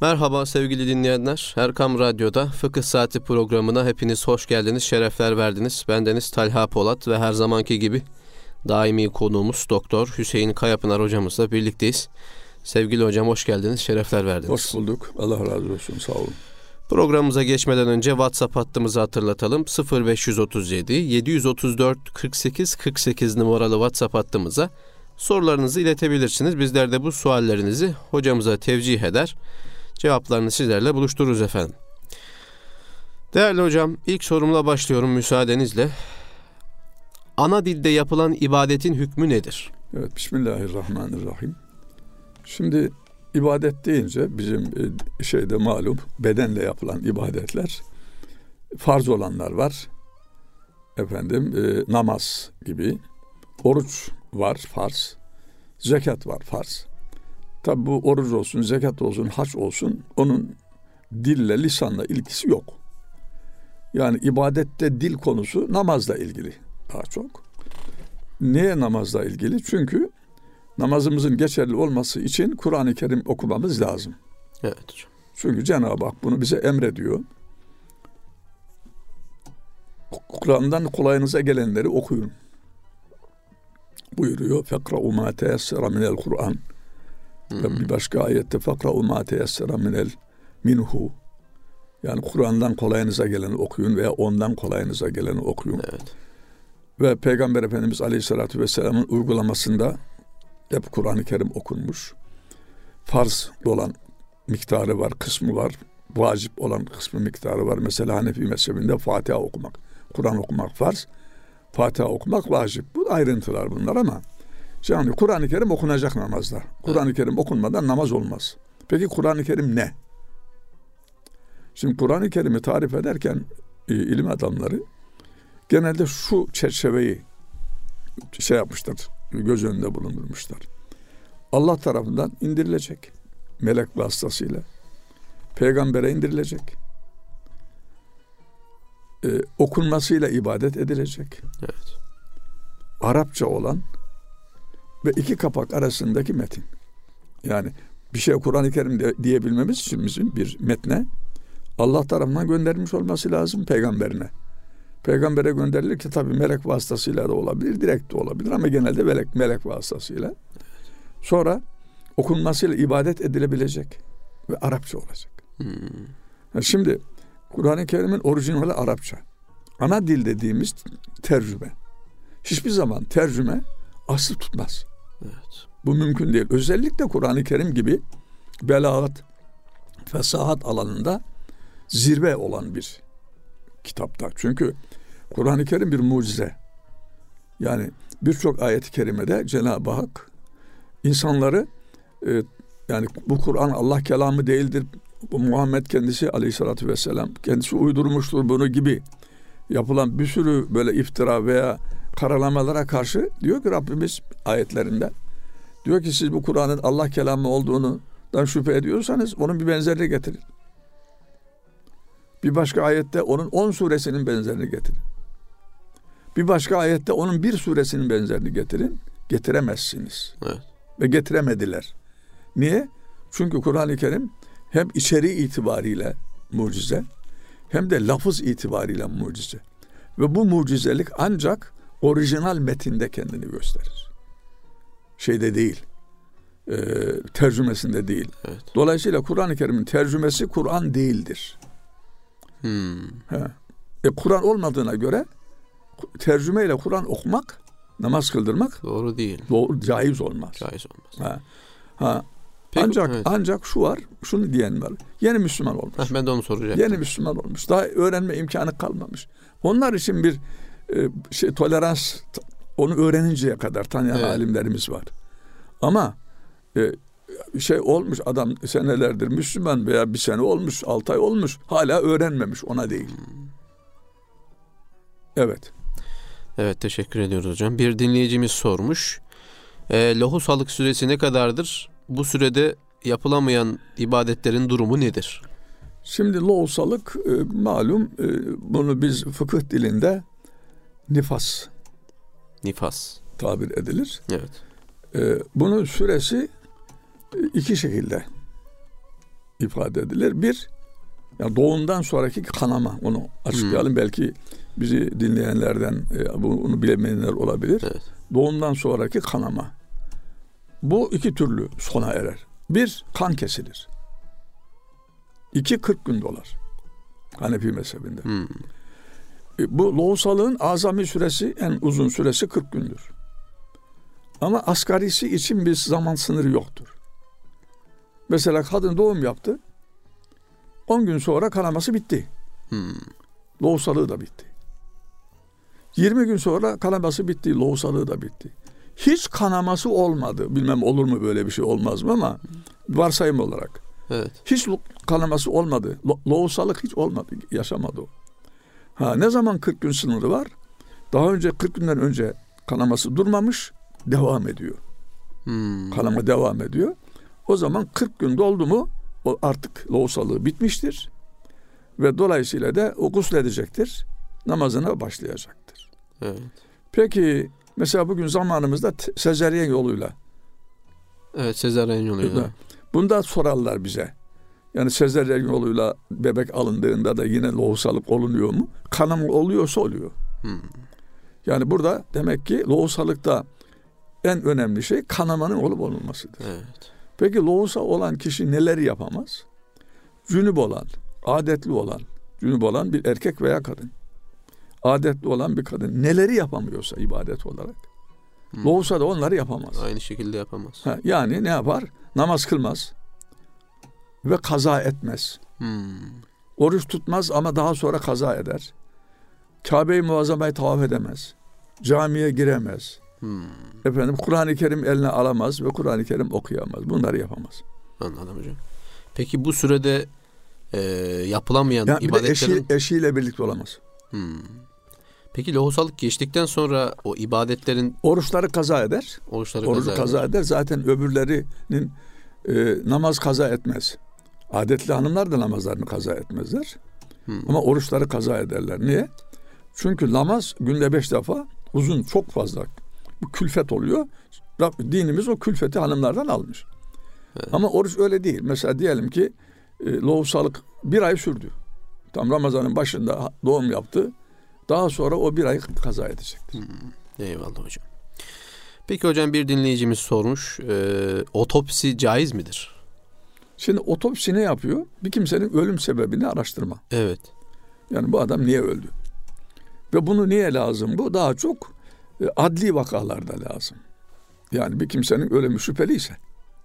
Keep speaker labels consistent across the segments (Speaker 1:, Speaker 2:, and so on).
Speaker 1: Merhaba sevgili dinleyenler. Erkam Radyo'da Fıkıh Saati programına hepiniz hoş geldiniz, şerefler verdiniz. Bendeniz Talha Polat ve her zamanki gibi daimi konuğumuz Doktor Hüseyin Kayapınar hocamızla birlikteyiz. Sevgili hocam hoş geldiniz, şerefler verdiniz.
Speaker 2: Hoş bulduk. Allah razı olsun. Sağ olun.
Speaker 1: Programımıza geçmeden önce WhatsApp hattımızı hatırlatalım. 0537 734 48 48 numaralı WhatsApp hattımıza sorularınızı iletebilirsiniz. Bizler de bu suallerinizi hocamıza tevcih eder, cevaplarını sizlerle buluştururuz efendim. Değerli hocam, ilk sorumla başlıyorum müsaadenizle. Ana dilde yapılan ibadetin hükmü nedir?
Speaker 2: Evet, Bismillahirrahmanirrahim. Şimdi ibadet deyince bizim malum bedenle yapılan ibadetler, farz olanlar var. Namaz gibi, oruç var farz, zekat var farz. Tabi bu oruç olsun, zekat olsun, hac olsun, onun dille, lisanla ilgisi yok. Yani ibadette dil konusu namazla ilgili daha çok. Niye namazla ilgili? Çünkü namazımızın geçerli olması için Kur'an-ı Kerim okumamız lazım.
Speaker 1: Evet hocam.
Speaker 2: Çünkü Cenab-ı Hak bunu bize emrediyor. Kur'an'dan kolayınıza gelenleri okuyun buyuruyor. Fekra'u ma teyessera minel Kur'an. Ve bir başka ayette fekra'u ma teyessera minhu. Yani Kur'an'dan kolayınıza geleni okuyun veya ondan kolayınıza geleni okuyun.
Speaker 1: Evet.
Speaker 2: Ve Peygamber Efendimiz Aleyhisselatü Vesselam'ın uygulamasında hep Kur'an-ı Kerim okunmuş. Farz olan miktarı var, kısmı var. Vacip olan kısmı miktarı var. Mesela Hanefi mezhebinde Fatiha okumak, Kur'an okumak farz. Fatiha okumak vacip. Bu ayrıntılar bunlar ama yani Kur'an-ı Kerim okunacak namazda. Kur'an-ı Kerim okunmadan namaz olmaz. Peki Kur'an-ı Kerim ne? Şimdi Kur'an-ı Kerim'i tarif ederken ilim adamları genelde şu çerçeveyi yapmışlar, göz önünde bulundurmuşlar. Allah tarafından indirilecek, melek vasıtasıyla, peygambere indirilecek, okunmasıyla ibadet edilecek.
Speaker 1: Evet.
Speaker 2: Arapça olan ve iki kapak arasındaki metin. Yani bir şey Kur'an-ı Kerim diyebilmemiz için bizim bir metne Allah tarafından göndermiş olması lazım peygamberine. Peygambere gönderilirken tabii melek vasıtasıyla da olabilir, direkt de olabilir ama genelde melek vasıtasıyla. Sonra okunmasıyla ibadet edilebilecek ve Arapça olacak. Şimdi Kur'an-ı Kerim'in orijinali Arapça. Ana dil dediğimiz tercüme. Hiçbir zaman tercüme aslı tutmaz.
Speaker 1: Evet.
Speaker 2: Bu mümkün değil. Özellikle Kur'an-ı Kerim gibi belagat, fesahat alanında zirve olan bir kitapta. Çünkü Kur'an-ı Kerim bir mucize. Yani birçok ayet-i kerimede Cenab-ı Hak insanları yani bu Kur'an Allah kelamı değildir. Bu Muhammed kendisi Aleyhisselatü Vesselam kendisi uydurmuştur bunu gibi yapılan bir sürü böyle iftira veya karalamalara karşı diyor ki Rabbimiz ayetlerinde diyor ki siz bu Kur'an'ın Allah kelamı olduğundan şüphe ediyorsanız onun bir benzerini getirin. Bir başka ayette onun 10 suresinin benzerini getirin. Bir başka ayette onun bir suresinin benzerini getirin. Getiremezsiniz.
Speaker 1: Evet.
Speaker 2: Ve getiremediler. Niye? Çünkü Kur'an-ı Kerim hem içeriği itibariyle mucize hem de lafız itibariyle mucize. Ve bu mucizelik ancak orijinal metinde kendini gösterir. Şeyde değil. Tercümesinde değil.
Speaker 1: Evet.
Speaker 2: Dolayısıyla Kur'an-ı Kerim'in tercümesi Kur'an değildir. Kur'an olmadığına göre tercümeyle Kur'an okumak, namaz kıldırmak
Speaker 1: doğru değil.
Speaker 2: Caiz olmaz.
Speaker 1: Caiz olmaz.
Speaker 2: Peki, ancak şu var, şunu diyen var. Yeni Müslüman olmuş.
Speaker 1: Ben de onu soracaktım.
Speaker 2: Yeni Müslüman olmuş. Daha öğrenme imkanı kalmamış. Onlar için bir tolerans, onu öğreninceye kadar tanıyan alimlerimiz var. Ama olmuş adam senelerdir Müslüman veya bir sene olmuş, 6 ay olmuş. Hala öğrenmemiş, ona değil. Evet.
Speaker 1: Evet, teşekkür ediyoruz hocam. Bir dinleyicimiz sormuş. Lohusalık süresi ne kadardır? Bu sürede yapılamayan ibadetlerin durumu nedir?
Speaker 2: Şimdi lohusalık malum bunu biz fıkıh dilinde nifas tabir edilir.
Speaker 1: Evet.
Speaker 2: Bunun süresi iki şekilde ifade edilir. Bir, yani doğumdan sonraki kanama, onu açıklayalım. Belki bizi dinleyenlerden bunu bilemeyenler olabilir.
Speaker 1: Evet.
Speaker 2: Doğumdan sonraki kanama. Bu iki türlü sona erer. Bir, kan kesilir. 2, 40 gün dolar. Hanefi mezhebinde. Bu lohusalığın azami süresi, en uzun süresi 40 gündür. Ama asgarisi için bir zaman sınırı yoktur. Mesela kadın doğum yaptı. 10 gün sonra kanaması bitti. Lohusalığı da bitti. 20 gün sonra kanaması bitti. Lohusalığı da bitti. Hiç kanaması olmadı. Bilmem olur mu, böyle bir şey olmaz mı, ama varsayım olarak.
Speaker 1: Evet.
Speaker 2: Hiç kanaması olmadı. Lohusalık hiç olmadı. Yaşamadı o. Ne zaman 40 gün sınırı var? Daha önce 40 günden önce kanaması durmamış, devam ediyor. Kanama devam ediyor. O zaman 40 gün doldu mu o artık lohusalığı bitmiştir. Ve dolayısıyla da o gusledecektir. Namazına başlayacaktır.
Speaker 1: Evet.
Speaker 2: Peki mesela bugün zamanımızda sezaryen yoluyla.
Speaker 1: Evet, sezaryen yoluyla.
Speaker 2: Bunda sorarlar bize. Yani sezaryen yoluyla bebek alındığında da yine lohusalık olunuyor mu? Kanama oluyorsa oluyor. Yani burada demek ki lohusalıkta en önemli şey kanamanın olup olmamasıdır.
Speaker 1: Evet.
Speaker 2: Peki lohusa olan kişi neleri yapamaz? Cünüp olan, adetli olan, cünüp olan bir erkek veya kadın, adetli olan bir kadın neleri yapamıyorsa ibadet olarak, lohusa da onları yapamaz.
Speaker 1: Aynı şekilde yapamaz.
Speaker 2: Yani ne yapar? Namaz kılmaz ve kaza etmez. Oruç tutmaz ama daha sonra kaza eder. Kabe-i Muazzama'yı tavaf edemez. Camiye giremez. Kur'an-ı Kerim eline alamaz ve Kur'an-ı Kerim okuyamaz. Bunları yapamaz.
Speaker 1: Anladım hocam. Peki bu sürede yapılamayan ibadetlerin...
Speaker 2: Eşiyle birlikte olamaz.
Speaker 1: Peki lohusalık geçtikten sonra o ibadetlerin...
Speaker 2: Oruçları kaza eder.
Speaker 1: Orucu
Speaker 2: kaza eder. Zaten öbürlerinin namaz kaza etmez. Adetli hanımlar da namazlarını kaza etmezler. Ama oruçları kaza ederler. Niye? Çünkü namaz günde 5 defa uzun, çok fazla. Bu külfet oluyor. Dinimiz o külfeti hanımlardan almış. Evet. Ama oruç öyle değil. Mesela diyelim ki lohusalık 1 ay sürdü. Tam Ramazan'ın başında doğum yaptı. Daha sonra o 1 ay kaza edecektir.
Speaker 1: Eyvallah hocam. Peki hocam, bir dinleyicimiz sormuş. Otopsi caiz midir?
Speaker 2: Şimdi otopsi ne yapıyor? Bir kimsenin ölüm sebebini araştırma.
Speaker 1: Evet.
Speaker 2: Yani bu adam niye öldü? Ve bunu niye lazım? Bu daha çok adli vakalarda lazım. Yani bir kimsenin ölümü şüpheliyse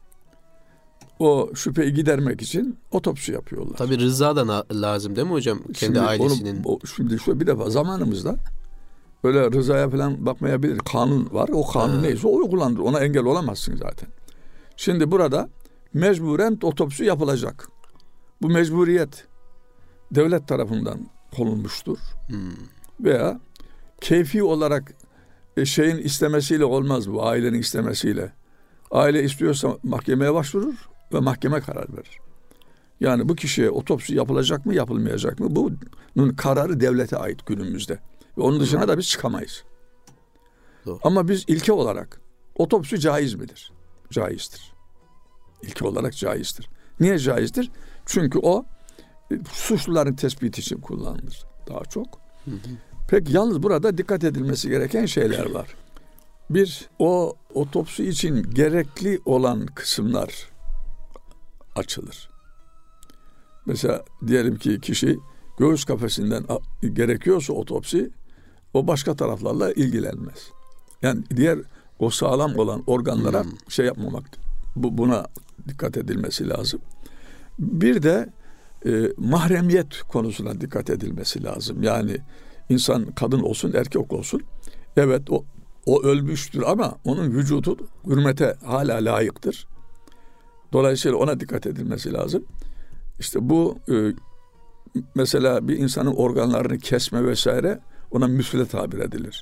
Speaker 2: o şüpheyi gidermek için otopsi yapıyorlar.
Speaker 1: Tabii rıza da lazım değil mi hocam? Kendi
Speaker 2: şimdi
Speaker 1: ailesinin.
Speaker 2: Şimdi şu bir defa zamanımızda öyle rızaya falan bakmayabilir. Kanun var. O kanun neyse o uygulandır. Ona engel olamazsın zaten. Şimdi burada mecburen otopsi yapılacak. Bu mecburiyet devlet tarafından konulmuştur. Veya keyfi olarak şeyin istemesiyle olmaz bu, ailenin istemesiyle. Aile istiyorsa mahkemeye başvurur ve mahkeme karar verir. Yani bu kişiye otopsi yapılacak mı, yapılmayacak mı? Bunun kararı devlete ait günümüzde. Ve onun dışına da biz çıkamayız.
Speaker 1: Doğru.
Speaker 2: Ama biz ilke olarak otopsi caiz midir? Caizdir. İlke olarak caizdir. Niye caizdir? Çünkü o suçluların tespiti için kullanılır daha çok. Peki yalnız burada dikkat edilmesi gereken şeyler var. Bir, o otopsi için gerekli olan kısımlar açılır. Mesela diyelim ki kişi göğüs kafesinden gerekiyorsa otopsi, o başka taraflarla ilgilenmez. Yani diğer o sağlam olan organlara şey yapmamak, buna dikkat edilmesi lazım. Bir de mahremiyet konusuna dikkat edilmesi lazım. Yani insan kadın olsun erkek olsun, evet o ölmüştür ama onun vücudu hürmete hala layıktır. Dolayısıyla ona dikkat edilmesi lazım. İşte bu mesela bir insanın organlarını kesme vesaire, ona müsle tabir edilir.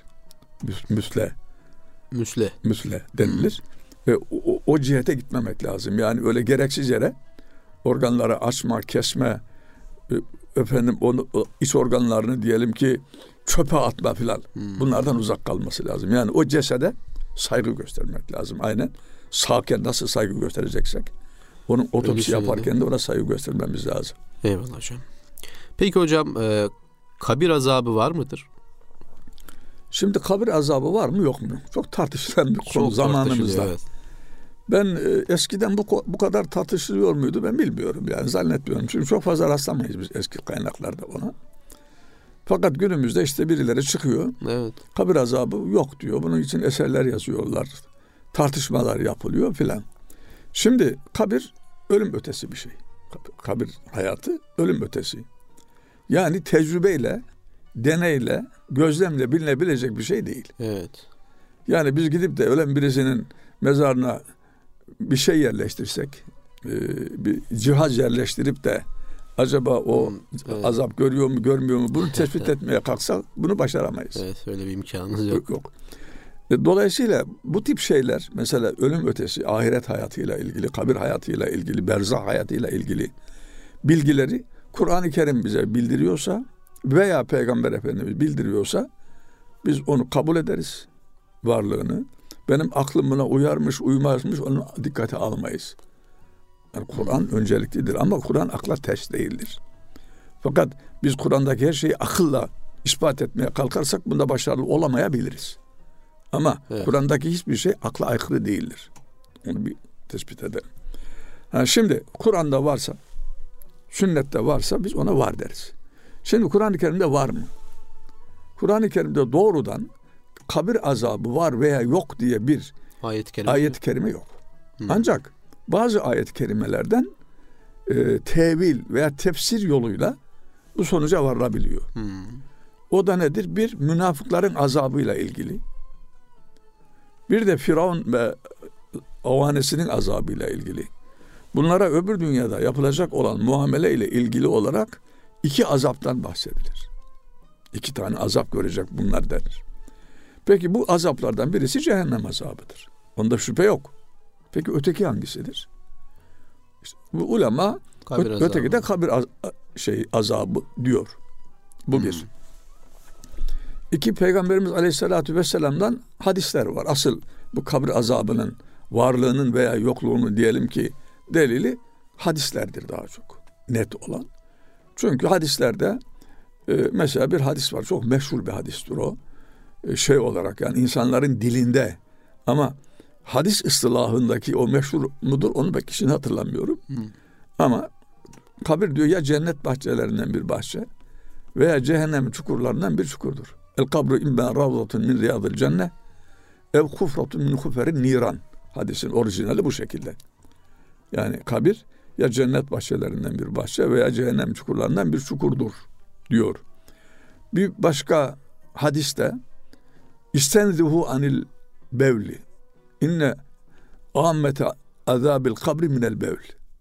Speaker 2: Müsle denilir. Ve o cihete gitmemek lazım. Yani öyle gereksiz yere organları açma, kesme, onu iç organlarını diyelim ki çöpe atma filan. Bunlardan uzak kalması lazım. Yani o cesede saygı göstermek lazım. Aynen sağken nasıl saygı göstereceksek Onun otopsi yaparken de ona saygı göstermemiz lazım.
Speaker 1: Eyvallah hocam. Peki hocam, kabir azabı var mıdır?
Speaker 2: Şimdi kabir azabı var mı yok mu? Çok tartışılan bir konu zamanımızda. Evet. Ben eskiden bu kadar tartışılıyor muydu ben bilmiyorum yani, zannetmiyorum. Çünkü çok fazla rastlamayız biz eski kaynaklarda ona. Fakat günümüzde işte birileri çıkıyor. Evet. Kabir azabı yok diyor. Bunun için eserler yazıyorlar. Tartışmalar yapılıyor filan. Şimdi kabir ölüm ötesi bir şey. Kabir hayatı ölüm ötesi. Yani tecrübeyle, deneyle, gözlemle bilinebilecek bir şey değil. Evet. Yani biz gidip de ölen birisinin mezarına bir şey yerleştirsek, bir cihaz yerleştirip de acaba o azap görüyor mu görmüyor mu bunu tespit etmeye kalksak bunu başaramayız.
Speaker 1: Evet, öyle bir imkanımız yok.
Speaker 2: Yok. Dolayısıyla bu tip şeyler, mesela ölüm ötesi, ahiret hayatıyla ilgili, kabir hayatıyla ilgili, berzah hayatıyla ilgili bilgileri Kur'an-ı Kerim bize bildiriyorsa veya Peygamber Efendimiz bildiriyorsa biz onu kabul ederiz, varlığını. Benim aklım buna uyarmış, uymazmış, onu dikkate almayız. Yani Kur'an önceliklidir ama Kur'an akla ters değildir. Fakat biz Kur'an'daki her şeyi akılla ispat etmeye kalkarsak bunda başarılı olamayabiliriz. Ama evet, Kur'an'daki hiçbir şey akla aykırı değildir. Onu bir tespit edelim. Şimdi Kur'an'da varsa, sünnette varsa biz ona var deriz. Şimdi Kur'an-ı Kerim'de var mı? Kur'an-ı Kerim'de doğrudan kabir azabı var veya yok diye bir ayet-i kerime yok. Ancak bazı ayet-i kerimelerden tevil veya tefsir yoluyla bu sonuca varılabiliyor. O da nedir? Bir, münafıkların azabıyla ilgili. Bir de Firavun ve avanesinin azabıyla ilgili. Bunlara öbür dünyada yapılacak olan muamele ile ilgili olarak 2 azaptan bahsedilir. 2 tane azap görecek bunlar denir. Peki bu azaplardan birisi cehennem azabıdır. Onda şüphe yok. Peki öteki hangisidir? İşte bu ulema öteki de kabir azabı diyor. Bu bir. 2, Peygamberimiz Aleyhisselatü Vesselam'dan hadisler var. Asıl bu kabir azabının varlığının veya yokluğunu diyelim ki delili hadislerdir daha çok net olan. Çünkü hadislerde mesela bir hadis var. Çok meşhur bir hadistir o. Şey olarak yani insanların dilinde, ama hadis ıstılahındaki o meşhur mudur onu belki şimdi hatırlamıyorum. Ama kabir diyor ya cennet bahçelerinden bir bahçe veya cehennem çukurlarından bir çukurdur. El kabru imma ravzatun min riyadil cennet ev hufratun min huferin niran. Hadisin orijinali bu şekilde. Yani kabir ya cennet bahçelerinden bir bahçe veya cehennem çukurlarından bir çukurdur diyor. Bir başka hadiste İstenzihu anil bevli inne ammete azabil kabri minel bevl.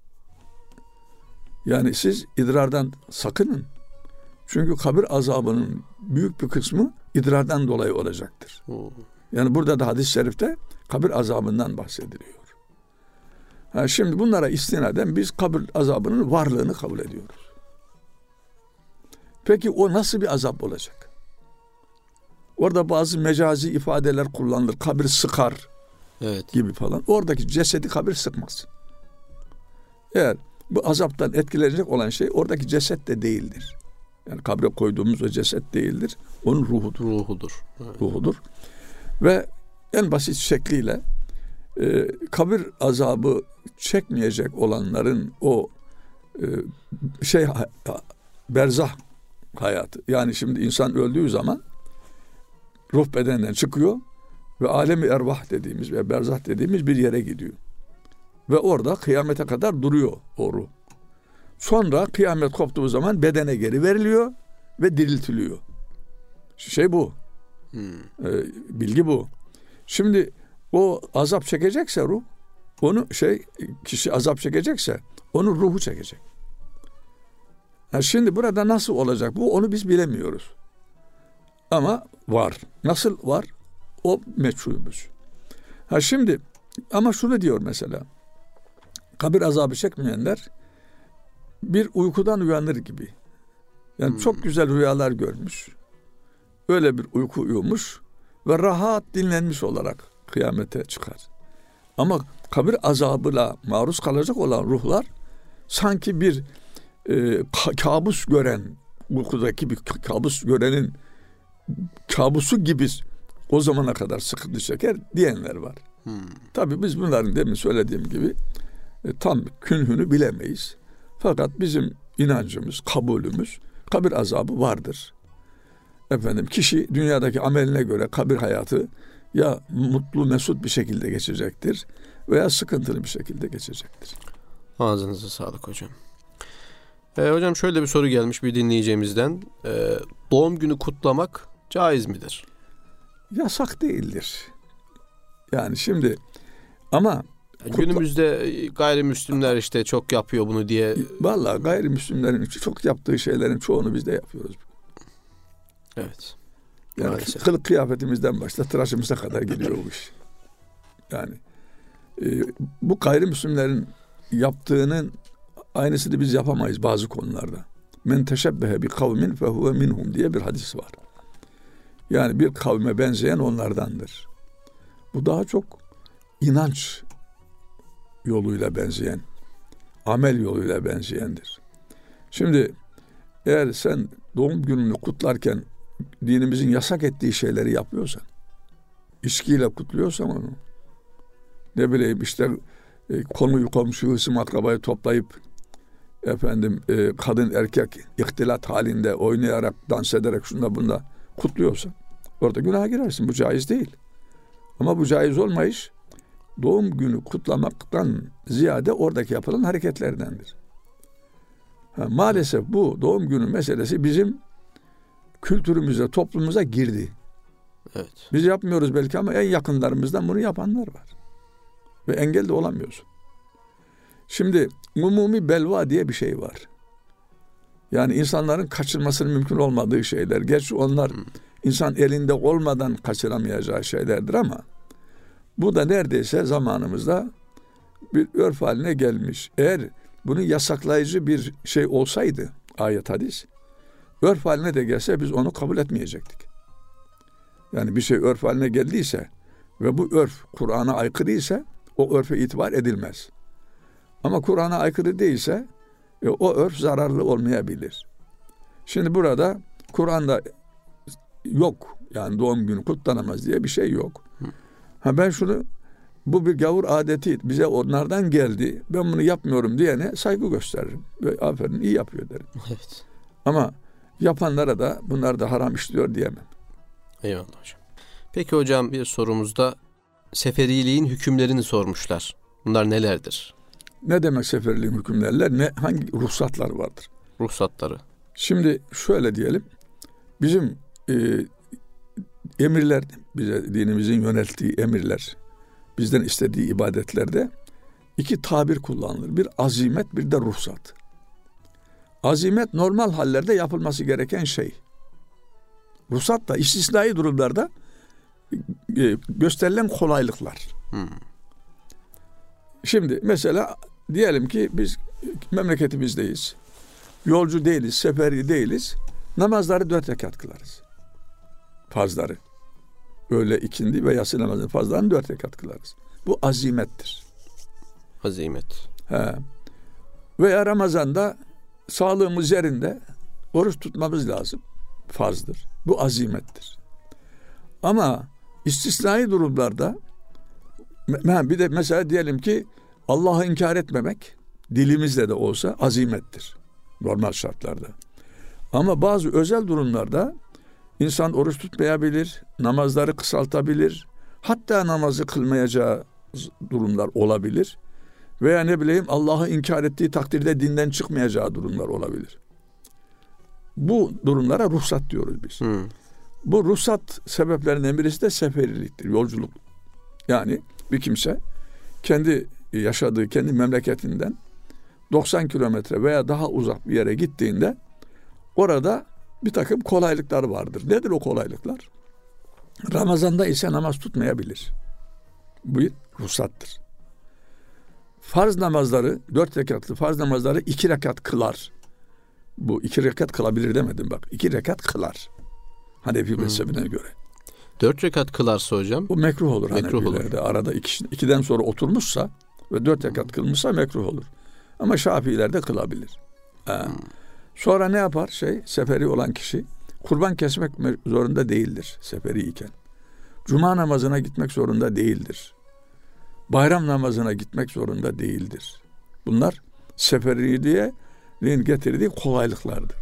Speaker 2: Yani siz idrardan sakının. Çünkü kabir azabının büyük bir kısmı idrardan dolayı olacaktır. Yani burada da hadis-i şerifte kabir azabından bahsediliyor. Şimdi bunlara istinaden biz kabir azabının varlığını kabul ediyoruz. Peki o nasıl bir azap olacak? Orada bazı mecazi ifadeler kullanılır. Kabir sıkar gibi falan. Oradaki cesedi kabir sıkmaz. Eğer bu azaptan etkilenecek olan şey oradaki ceset de değildir. Yani kabre koyduğumuz o ceset değildir. Onun ruhudur. Evet. Ruhudur. Ve en basit şekliyle kabir azabı çekmeyecek olanların o berzah hayatı. Yani şimdi insan öldüğü zaman ruh bedeninden çıkıyor ve alemi ervah dediğimiz ve berzah dediğimiz bir yere gidiyor. Ve orada kıyamete kadar duruyor o ruh. Sonra kıyamet koptuğu zaman bedene geri veriliyor ve diriltiliyor. Şey bu. Bilgi bu. Şimdi o azap çekecekse ruh, onu kişi azap çekecekse onun ruhu çekecek. Şimdi burada nasıl olacak bu, onu biz bilemiyoruz. Ama var. Nasıl var? O meçhulümüz. Şimdi ama şunu diyor mesela. Kabir azabı çekmeyenler bir uykudan uyanır gibi. Yani çok güzel rüyalar görmüş. Öyle bir uyku uyumuş ve rahat dinlenmiş olarak kıyamete çıkar. Ama kabir azabıyla maruz kalacak olan ruhlar sanki bir kabus gören, uykudaki bir kabus görenin kabusu gibi o zamana kadar sıkıntı çeker diyenler var. Tabii biz bunların demin söylediğim gibi tam künhünü bilemeyiz. Fakat bizim inancımız, kabulümüz kabir azabı vardır. Efendim kişi dünyadaki ameline göre kabir hayatı ya mutlu mesut bir şekilde geçecektir veya sıkıntılı bir şekilde geçecektir.
Speaker 1: Ağzınıza sağlık hocam. Hocam şöyle bir soru gelmiş bir dinleyicimizden. Doğum günü kutlamak caiz midir?
Speaker 2: Yasak değildir. Yani şimdi ama
Speaker 1: günümüzde gayrimüslimler işte çok yapıyor bunu diye.
Speaker 2: Vallahi gayrimüslimlerin çok yaptığı şeylerin çoğunu biz de yapıyoruz.
Speaker 1: Evet.
Speaker 2: Yani
Speaker 1: maalesef.
Speaker 2: Kılık kıyafetimizden başla tıraşımıza kadar gidiyor bu iş. Yani bu gayrimüslimlerin yaptığının aynısını biz yapamayız bazı konularda. Men teşebbehe bi kavmin fehuve minhum diye bir hadis var. Yani bir kavme benzeyen onlardandır. Bu daha çok inanç yoluyla benzeyen, amel yoluyla benzeyendir. Şimdi eğer sen doğum gününü kutlarken dinimizin yasak ettiği şeyleri yapıyorsan, içkiyle kutluyorsan onu, ne bileyim işte konuyu komşuyu hısım akrabayı toplayıp kadın erkek ihtilat halinde oynayarak, dans ederek şunda bunda kutluyorsan orada günaha girersin. Bu caiz değil. Ama bu caiz olmayış doğum günü kutlamaktan ziyade oradaki yapılan hareketlerdendir. Maalesef bu doğum günü meselesi bizim kültürümüze, toplumumuza girdi.
Speaker 1: Evet.
Speaker 2: Biz yapmıyoruz belki ama en yakınlarımızdan bunu yapanlar var. Ve engel de olamıyorsun. Şimdi umumi belva diye bir şey var. Yani insanların kaçırmasının mümkün olmadığı şeyler. Gerçi onlar insan elinde olmadan kaçıramayacağı şeylerdir ama bu da neredeyse zamanımızda bir örf haline gelmiş. Eğer bunun yasaklayıcı bir şey olsaydı, ayet hadis, örf haline de gelse biz onu kabul etmeyecektik. Yani bir şey örf haline geldiyse ve bu örf Kur'an'a aykırı ise o örfe itibar edilmez. Ama Kur'an'a aykırı değilse o örf zararlı olmayabilir. Şimdi burada Kur'an'da yok. Yani doğum günü kutlanamaz diye bir şey yok. Bu bir gavur adeti, bize onlardan geldi. Ben bunu yapmıyorum diyene saygı gösteririm. Ve aferin iyi yapıyor derim.
Speaker 1: Evet.
Speaker 2: Ama yapanlara da bunlar da haram işliyor diyemem.
Speaker 1: Eyvallah hocam. Peki hocam bir sorumuzda seferiliğin hükümlerini sormuşlar. Bunlar nelerdir?
Speaker 2: Ne demek seferiliğin hükümlerler? Hangi ruhsatlar vardır?
Speaker 1: Ruhsatları.
Speaker 2: Şimdi şöyle diyelim. Bizim emirler, bize dinimizin yönelttiği emirler, bizden istediği ibadetlerde iki tabir kullanılır. Bir azimet, bir de ruhsat. Azimet normal hallerde yapılması gereken şey. Ruhsat da istisnai durumlarda gösterilen kolaylıklar. Şimdi mesela diyelim ki biz memleketimizdeyiz. Yolcu değiliz, seferi değiliz. Namazları 4 rekat kılarız. Farzları. Öğle, ikindi ve yatsı namazının farzlarını 4 rekat kılarız. Bu azimettir.
Speaker 1: Azimet.
Speaker 2: Veya Ramazan'da sağlığımız yerinde oruç tutmamız lazım. Farzdır. Bu azimettir. Ama istisnai durumlarda bir de mesela diyelim ki Allah'ı inkar etmemek dilimizle de olsa azimettir. Normal şartlarda. Ama bazı özel durumlarda insan oruç tutmayabilir, namazları kısaltabilir, hatta namazı kılmayacağı durumlar olabilir. Veya ne bileyim Allah'ı inkar ettiği takdirde dinden çıkmayacağı durumlar olabilir. Bu durumlara ruhsat diyoruz biz. Bu ruhsat sebeplerinden birisi de seferiliktir, yolculuk. Yani bir kimse kendi yaşadığı, kendi memleketinden 90 kilometre veya daha uzak bir yere gittiğinde orada bir takım kolaylıklar vardır. Nedir o kolaylıklar? Ramazan'da ise namaz tutmayabilir. Bu bir ruhsattır. Farz namazları, 4 rekatlı farz namazları 2 rekat kılar. Bu 2 rekat kılabilir demedim bak. 2 rekat kılar. Hanefi mezhebine göre.
Speaker 1: 4 rekat kılarsa hocam?
Speaker 2: Bu mekruh olur.
Speaker 1: Mekruh
Speaker 2: Hanefilerde. Arada 2'den sonra oturmuşsa ve 4 rekat kılmışsa mekruh olur. Ama Şafiilerde kılabilir. Sonra ne yapar? Seferi olan kişi kurban kesmek zorunda değildir seferi iken. Cuma namazına gitmek zorunda değildir. Bayram namazına gitmek zorunda değildir. Bunlar seferiliğin getirdiği kolaylıklardır.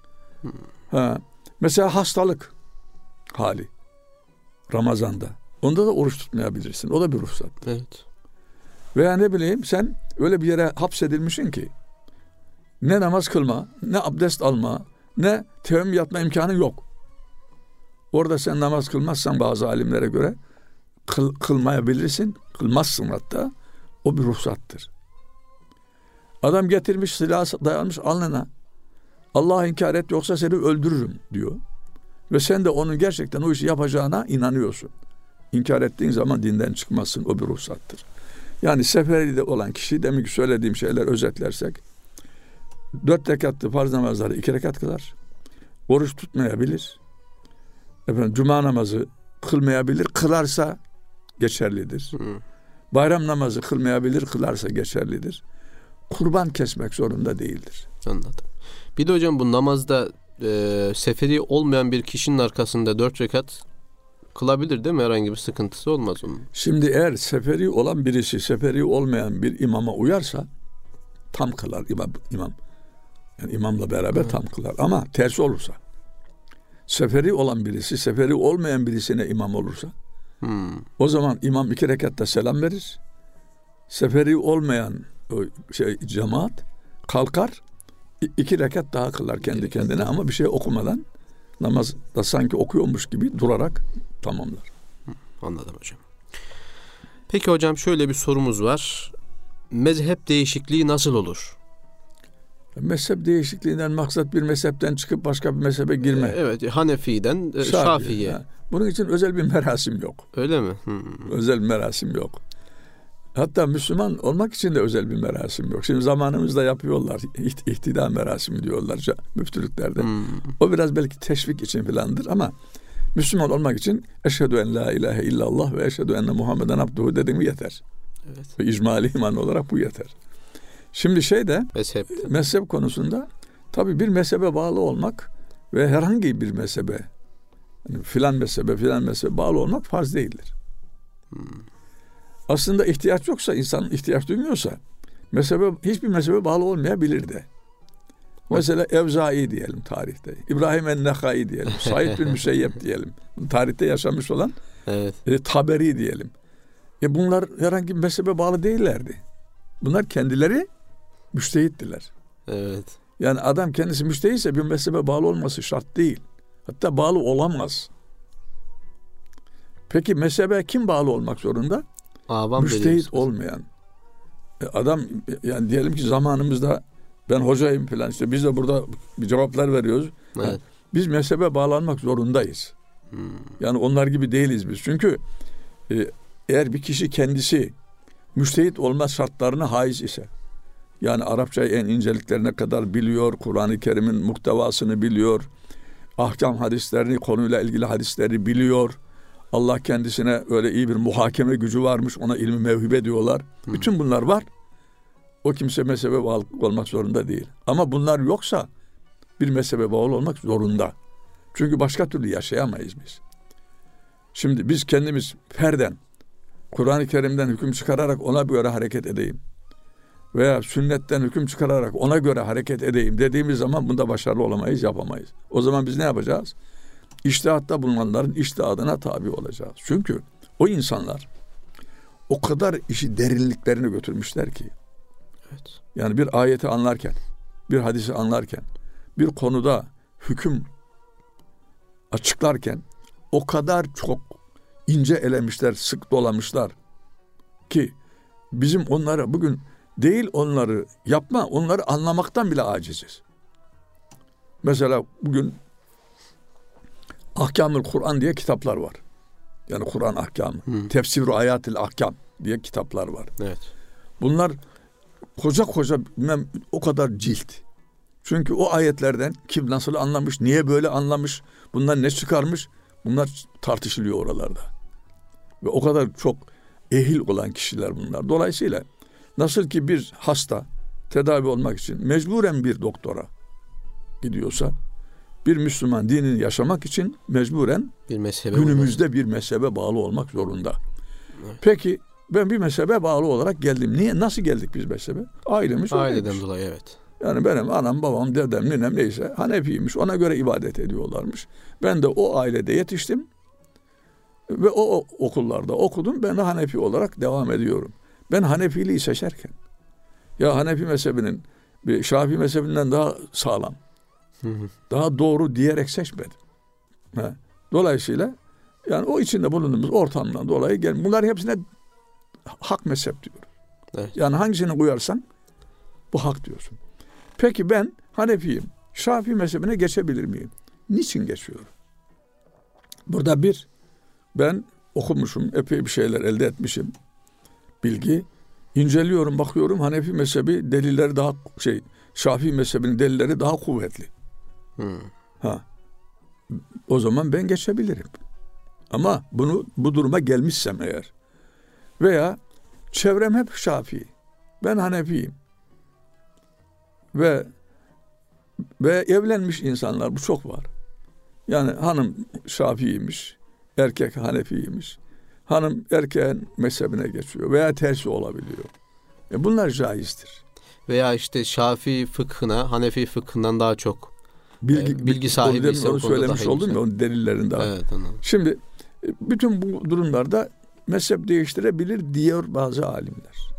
Speaker 2: Mesela hastalık hali Ramazan'da. Onda da oruç tutmayabilirsin. O da bir ruhsat.
Speaker 1: Evet.
Speaker 2: Veya ne bileyim sen öyle bir yere hapsedilmişsin ki ne namaz kılma, ne abdest alma, ne teyemmüm yapma imkanı yok. Orada sen namaz kılmazsan bazı alimlere göre kılmayabilirsin. Kılmazsın hatta. O bir ruhsattır. Adam getirmiş silah dayanmış alnına. Allah'ı inkar et yoksa seni öldürürüm diyor. Ve sen de onun gerçekten o işi yapacağına inanıyorsun. İnkar ettiğin zaman dinden çıkmazsın. O bir ruhsattır. Yani seferide olan kişi demin ki söylediğim şeyler özetlersek 4 rekatlı farz namazları 2 rekat kılar. Oruç tutmayabilir. Cuma namazı kılmayabilir. Kılarsa geçerlidir. Bayram namazı kılmayabilir. Kılarsa geçerlidir. Kurban kesmek zorunda değildir.
Speaker 1: Anladım. Bir de hocam bu namazda seferi olmayan bir kişinin arkasında 4 rekat kılabilir değil mi? Herhangi bir sıkıntısı olmaz onun.
Speaker 2: Şimdi eğer seferi olan birisi seferi olmayan bir imama uyarsa tam kılar imam. Yani imamla beraber tam kılar. Ama tersi olursa seferi olan birisi seferi olmayan birisine imam olursa o zaman imam 2 rekatta selam verir. Seferi olmayan cemaat kalkar 2 rekat daha kılar kendi kendine ama bir şey okumadan namazda sanki okuyormuş gibi durarak tamamlar.
Speaker 1: Anladım hocam. Peki hocam şöyle bir sorumuz var. Mezhep değişikliği nasıl olur?
Speaker 2: Mezhep değişikliğinden maksat bir mezhepten çıkıp başka bir mezhebe girme.
Speaker 1: Evet, Hanefi'den Şafii'ye.
Speaker 2: Bunun için özel bir merasim yok.
Speaker 1: Öyle mi?
Speaker 2: Özel bir merasim yok. Hatta Müslüman olmak için de özel bir merasim yok. Şimdi zamanımızda yapıyorlar. İhtida merasimi diyorlar müftülüklerde. O biraz belki teşvik için filandır ama Müslüman olmak için eşhedü en la ilahe illallah ve eşhedü enne Muhammeden abduhu dediğimi yeter.
Speaker 1: Evet.
Speaker 2: Ve icmali iman olarak bu yeter. Şimdi mezhep konusunda tabii bir mezhebe bağlı olmak ve herhangi bir mezhebe yani filan mezhebe bağlı olmak farz değildir. Aslında ihtiyaç yoksa, insan ihtiyaç duymuyorsa hiçbir mezhebe bağlı olmayabilir de. Mesela Evzai diyelim tarihte. İbrahim en-Nekhai diyelim. Said bin Müseyyep diyelim. Tarihte yaşamış olan Taberi diyelim. Bunlar herhangi bir mezhebe bağlı değillerdi. Bunlar kendileri müştehittiler.
Speaker 1: Evet.
Speaker 2: Yani adam kendisi müştehitse bir mezhebe bağlı olması şart değil. Hatta bağlı olamaz. Peki mezhebe kim bağlı olmak zorunda? Müştehit olmayan. Adam yani diyelim ki zamanımızda ben hocayım falan işte biz de burada bir cevaplar veriyoruz. Evet. Yani biz mezhebe bağlanmak zorundayız. Yani onlar gibi değiliz biz. Çünkü eğer bir kişi kendisi müştehit olma şartlarına haiz ise yani Arapçayı en inceliklerine kadar biliyor, Kur'an-ı Kerim'in muhtevasını biliyor, ahkam hadislerini, konuyla ilgili hadisleri biliyor. Allah kendisine öyle iyi bir muhakeme gücü varmış, ona ilmi mevhibe diyorlar. Bütün bunlar var. O kimse mezhebe bağlı olmak zorunda değil. Ama bunlar yoksa bir mezhebe bağlı olmak zorunda. Çünkü başka türlü yaşayamayız biz. Şimdi biz kendimiz ferden Kur'an-ı Kerim'den hüküm çıkararak ona göre hareket edeyim veya sünnetten hüküm çıkararak ona göre hareket edeyim dediğimiz zaman bunda başarılı olamayız, yapamayız. O zaman biz ne yapacağız? İçtihatta bulunanların içtihadına tabi olacağız. Çünkü o insanlar o kadar işi derinliklerine götürmüşler ki.
Speaker 1: Evet.
Speaker 2: Yani bir ayeti anlarken, bir hadisi anlarken, bir konuda hüküm açıklarken o kadar çok ince elemişler, sık dolamışlar ki bizim onlara bugün değil onları yapma, onları anlamaktan bile aciziz. Mesela bugün Ahkamül Kur'an diye kitaplar var. Yani Kur'an ahkamı. Tefsir-i Ayatil Ahkam diye kitaplar var.
Speaker 1: Evet.
Speaker 2: Bunlar koca o kadar cilt. Çünkü o ayetlerden kim nasıl anlamış, niye böyle anlamış, bunlar ne çıkarmış, Bunlar tartışılıyor oralarda. Ve o kadar çok ehil olan kişiler bunlar. Dolayısıyla nasıl ki bir hasta tedavi olmak için mecburen bir doktora gidiyorsa, bir Müslüman dinini yaşamak için mecburen günümüzde bir mezhebe bağlı olmak zorunda. Evet. Peki ben bir mezhebe bağlı olarak geldim. Niye? Nasıl geldik biz mezhebe?
Speaker 1: Aileden dolayı, evet.
Speaker 2: Yani benim anam, babam, dedem, ninem neyse Hanefiymiş. Ona göre ibadet ediyorlarmış. Ben de o ailede yetiştim. Ve o okullarda okudum. Ben de Hanefi olarak devam ediyorum. Ben Hanefiliği seçerken ya Hanefi mezhebinin bir Şafii mezhebinden daha sağlam, daha doğru diyerek seçmedim. Dolayısıyla yani o içinde bulunduğumuz ortamdan dolayı bunlar hepsine hak mezhep diyor. Evet. Yani hangisini uyarsan bu hak diyorsun. Peki ben Hanefiyim. Şafii mezhebine geçebilir miyim? Niçin geçiyorum? Burada ben okumuşum, epey bir şeyler elde etmişim. Bilgi. İnceliyorum, bakıyorum Hanefi mezhebi delilleri daha Şafii mezhebinin delilleri daha kuvvetli. O zaman ben geçebilirim. Ama bu duruma gelmişsem eğer veya çevrem hep Şafii, ben Hanefiyim ve evlenmiş insanlar bu çok var. Yani hanım Şafiiymiş, erkek Hanefiymiş. Hanım erkeğin mezhebine geçiyor veya tersi olabiliyor. Bunlar caizdir.
Speaker 1: Veya işte Şafii fıkhına, Hanefi fıkhından daha çok bilgi sahibi ise
Speaker 2: onu söylemiş oldum ya, onun delillerini daha.
Speaker 1: Evet, anladım.
Speaker 2: Şimdi bütün bu durumlarda mezhep değiştirebilir diyor bazı alimler.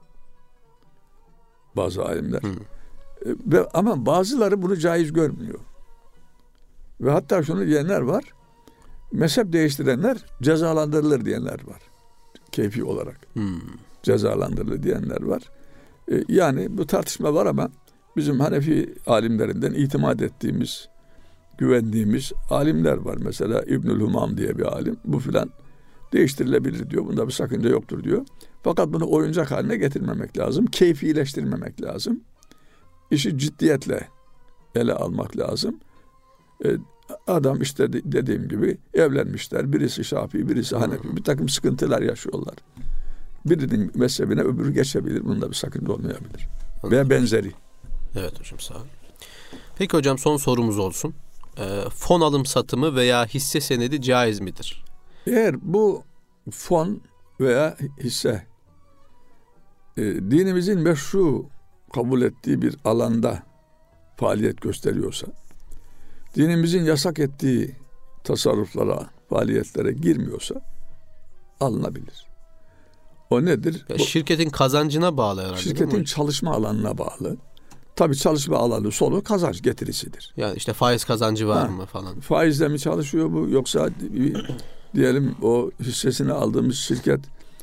Speaker 2: Ama bazıları bunu caiz görmüyor. Ve hatta şunu diyenler var. Mezhep değiştirenler cezalandırılır diyenler var. Keyfi olarak. Cezalandırılır diyenler var. Yani bu tartışma var ama bizim Hanefi alimlerinden itimat ettiğimiz, güvendiğimiz alimler var. Mesela İbnül Humam diye bir alim. Bu filan değiştirilebilir diyor. Bunda bir sakınca yoktur diyor. Fakat bunu oyuncak haline getirmemek lazım. Keyfileştirmemek lazım. İşi ciddiyetle ele almak lazım. Adam işte dediğim gibi evlenmişler. Birisi Şafii, birisi Hanefi. Bir takım sıkıntılar yaşıyorlar. Birinin mezhebine öbürü geçebilir. Bunda bir sakınca olmayabilir. Veya benzeri.
Speaker 1: Evet hocam, sağ olun. Peki hocam, son sorumuz olsun. Fon alım satımı veya hisse senedi caiz midir?
Speaker 2: Eğer bu fon veya hisse dinimizin meşru kabul ettiği bir alanda faaliyet gösteriyorsa, dinimizin yasak ettiği tasarruflara, faaliyetlere girmiyorsa alınabilir. O nedir?
Speaker 1: Şirketin kazancına bağlı herhalde.
Speaker 2: Şirketin çalışma alanına bağlı. Tabii çalışma alanı sonu kazanç getirisidir.
Speaker 1: Yani işte faiz kazancı var mı falan.
Speaker 2: Faizle mi çalışıyor bu, yoksa diyelim o hissesini aldığımız şirket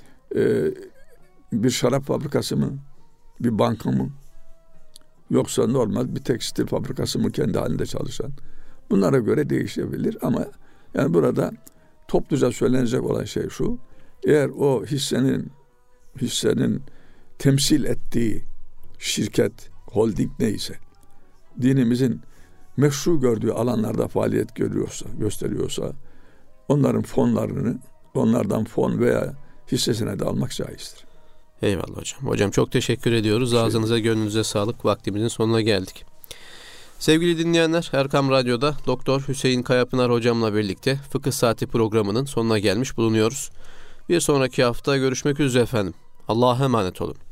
Speaker 2: bir şarap fabrikası mı, bir banka mı, yoksa normal bir tekstil fabrikası mı kendi halinde çalışan? Bunlara göre değişebilir ama yani burada topluca söylenecek olan şey şu: eğer o hissenin temsil ettiği şirket, holding neyse, dinimizin meşru gördüğü alanlarda faaliyet gösteriyorsa onlardan fon veya hissesine de almak caizdir.
Speaker 1: Eyvallah hocam. Hocam çok teşekkür ediyoruz. Ağzınıza, gönlünüze sağlık. Vaktimizin sonuna geldik. Sevgili dinleyenler, Erkam Radyo'da Doktor Hüseyin Kayapınar hocamla birlikte Fıkıh Saati programının sonuna gelmiş bulunuyoruz. Bir sonraki hafta görüşmek üzere efendim. Allah'a emanet olun.